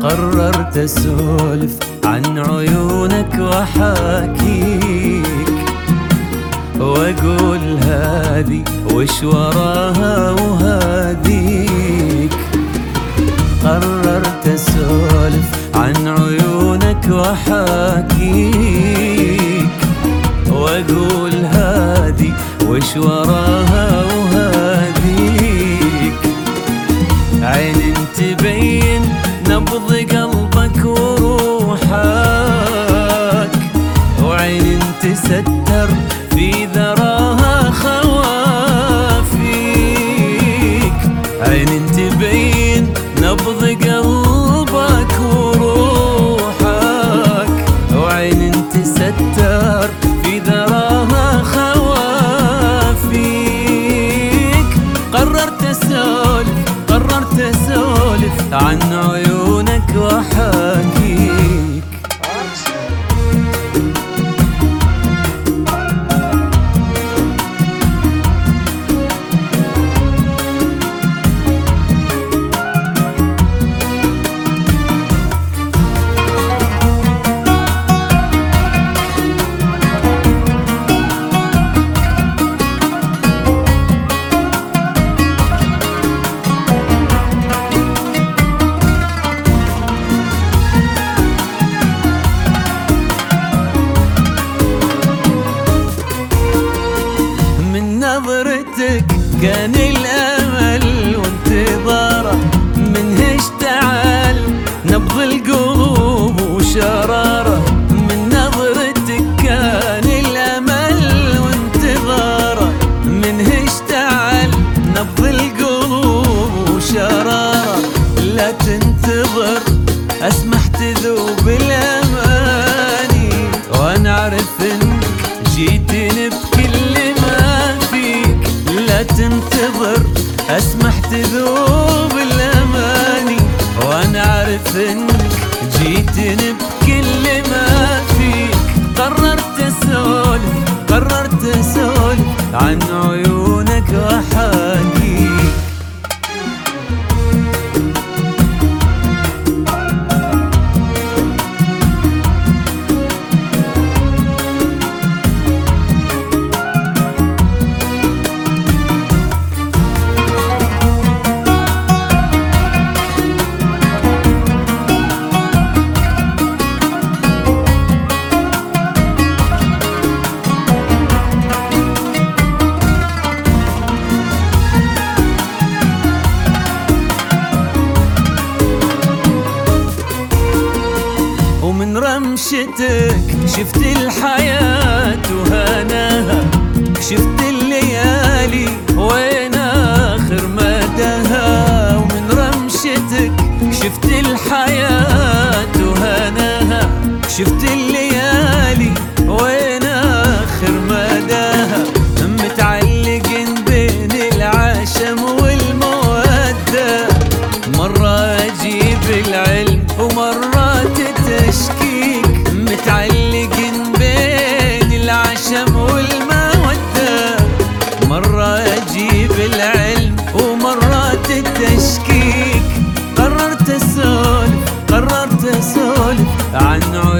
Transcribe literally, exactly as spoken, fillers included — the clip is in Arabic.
قررت اسولف عن عيونك واحاكيك، واقول هذي وش وراها وهذيك. قررت اسولف عن عيونك واحاكيك، واقول هذي وش وراها وهذيك. عين تبين نبض قلبك وروحك، وعين تستر في ذراها خوافيك. عين تبين نبض قلبك وروحك، وعين تستر في ذراها خوافيك. قررت اسولف قررت اسولف عن عيونك واحاكيك. نظرتك كان الأمل وانتظاره، منه اشتعل نبض القلوب وشراره. من نظرتك كان الأمل وانتظاره، منه اشتعل نبض القلوب وشراره. لا تنتظر اسمح تذوب الأماني، وانا اعرف انك جيتني بكل ما فيك. لا تنتظر اسمح تذوب الاماني، وانا اعرف انك جيتني بكل ما فيك. قررت اسولف قررت اسولف عن عيونك واحاكيك. ومن رمشتك شفت الحياة وهناها، شفت الليالي وين آخر مداها. ومن رمشتك شفت الحياة وهناها، شفت الليالي وين آخر مداها. متعلقين بين العشم والمودة، مرة أجيب العلم ومرة تشكيك. متعلقين بين العشم والمودة، مرة أجيب العلم ومرة التشكيك. قررت اسولف قررت اسولف عن